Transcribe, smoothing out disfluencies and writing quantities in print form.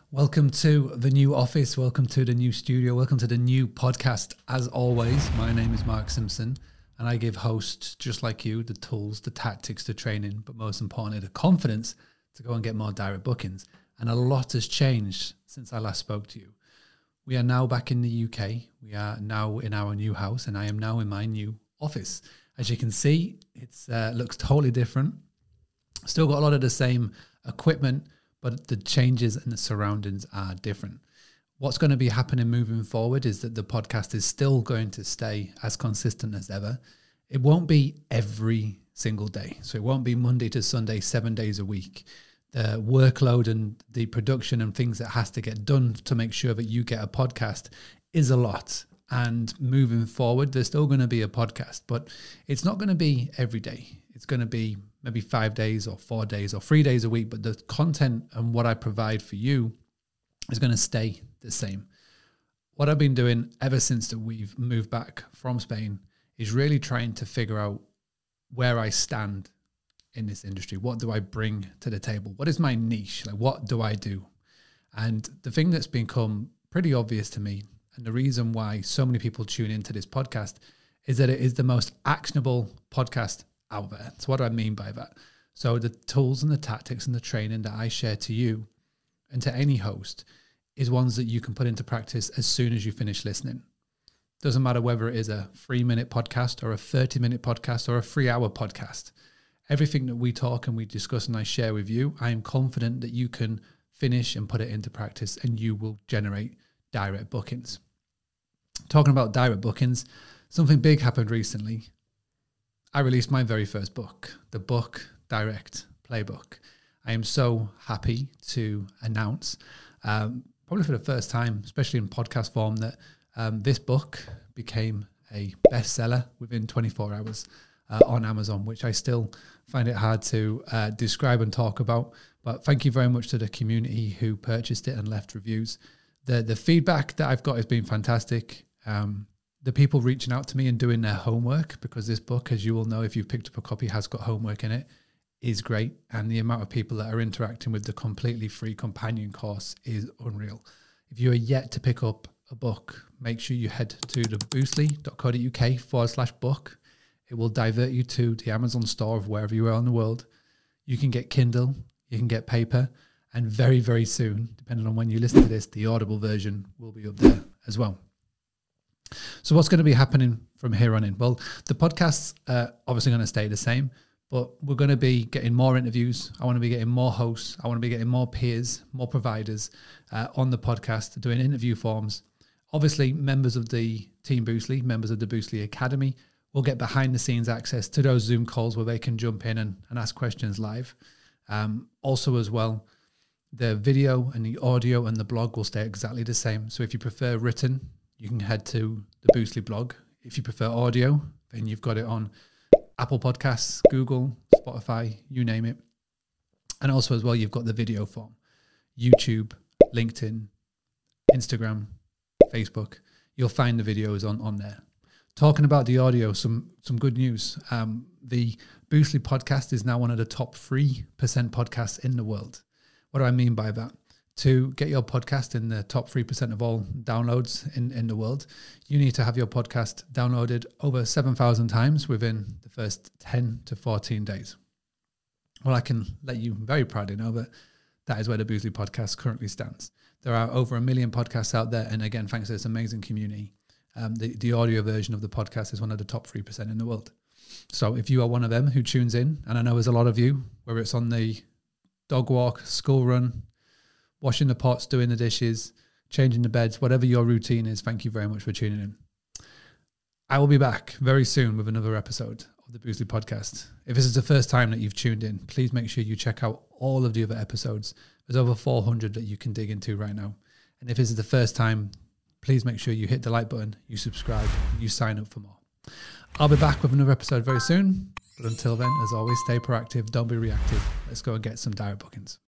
Welcome to the new office. Welcome to the new studio. Welcome to the new podcast. As always, my name is Mark Simpson, and I give hosts just like you the tools, the tactics, the training, but most importantly, the confidence to go and get more direct bookings. And a lot has changed since I last spoke to you. We are now back in the UK. We are now in our new house, and I am now in my new office. As you can see, it looks totally different. Still got a lot of the same equipment, but the changes and the surroundings are different. What's going to be happening moving forward is that the podcast is still going to stay as consistent as ever. It won't be every single day. So it won't be Monday to Sunday, 7 days a week. The workload and the production and things that has to get done to make sure that you get a podcast is a lot. And moving forward, there's still going to be a podcast, but it's not going to be every day. It's going to be maybe 5 days or 4 days or 3 days a week, but the content and what I provide for you is going to stay the same. What I've been doing ever since that we've moved back from Spain is really trying to figure out where I stand in this industry. What do I bring to the table? What is my niche? Like, what do I do? And the thing that's become pretty obvious to me, and the reason why so many people tune into this podcast, is that it is the most actionable podcast out there. So what do I mean by that? So the tools and the tactics and the training that I share to you and to any host is ones that you can put into practice as soon as you finish listening. Doesn't matter whether it is a 3-minute podcast or a 30-minute podcast or a 3-hour podcast. Everything that we talk and we discuss and I share with you, I am confident that you can finish and put it into practice and you will generate direct bookings. Talking about direct bookings, something big happened recently. I released my very first book, the Book Direct Playbook. I am so happy to announce, probably for the first time, especially in podcast form, that this book became a bestseller within 24 hours on Amazon, which I still find it hard to describe and talk about. But thank you very much to the community who purchased it and left reviews. The feedback that I've got has been fantastic. The people reaching out to me and doing their homework, because this book, as you will know if you've picked up a copy, has got homework in it, is great. And the amount of people that are interacting with the completely free companion course is unreal. If you are yet to pick up a book, make sure you head to the boostly.co.uk/book. It will divert you to the Amazon store of wherever you are in the world. You can get Kindle, you can get paper, and very, very soon, depending on when you listen to this, the Audible version will be up there as well. So what's going to be happening from here on in? Well, the podcast's obviously going to stay the same, but we're going to be getting more interviews. I want to be getting more hosts. I want to be getting more peers, more providers on the podcast, doing interview forms. Obviously, members of the Team Boostly, members of the Boostly Academy, will get behind the scenes access to those Zoom calls where they can jump in and ask questions live. Also as well, the video and the audio and the blog will stay exactly the same. So if you prefer written, you can head to the Boostly blog. If you prefer audio, then you've got it on Apple Podcasts, Google, Spotify, you name it. And also as well, you've got the video form. YouTube, LinkedIn, Instagram, Facebook. You'll find the videos on there. Talking about the audio, some good news. The Boostly podcast is now one of the top 3% podcasts in the world. What do I mean by that? To get your podcast in the top 3% of all downloads in the world, you need to have your podcast downloaded over 7,000 times within the first 10 to 14 days. Well, I can let you very proudly know that is where the Boostly podcast currently stands. There are over 1 million podcasts out there. And again, thanks to this amazing community, the audio version of the podcast is one of the top 3% in the world. So if you are one of them who tunes in, and I know there's a lot of you, whether it's on the dog walk, school run, washing the pots, doing the dishes, changing the beds, whatever your routine is, thank you very much for tuning in. I will be back very soon with another episode of the Boostly podcast. If this is the first time that you've tuned in, please make sure you check out all of the other episodes. There's over 400 that you can dig into right now. And if this is the first time, please make sure you hit the like button, you subscribe, and you sign up for more. I'll be back with another episode very soon. But until then, as always, stay proactive, don't be reactive. Let's go and get some direct bookings.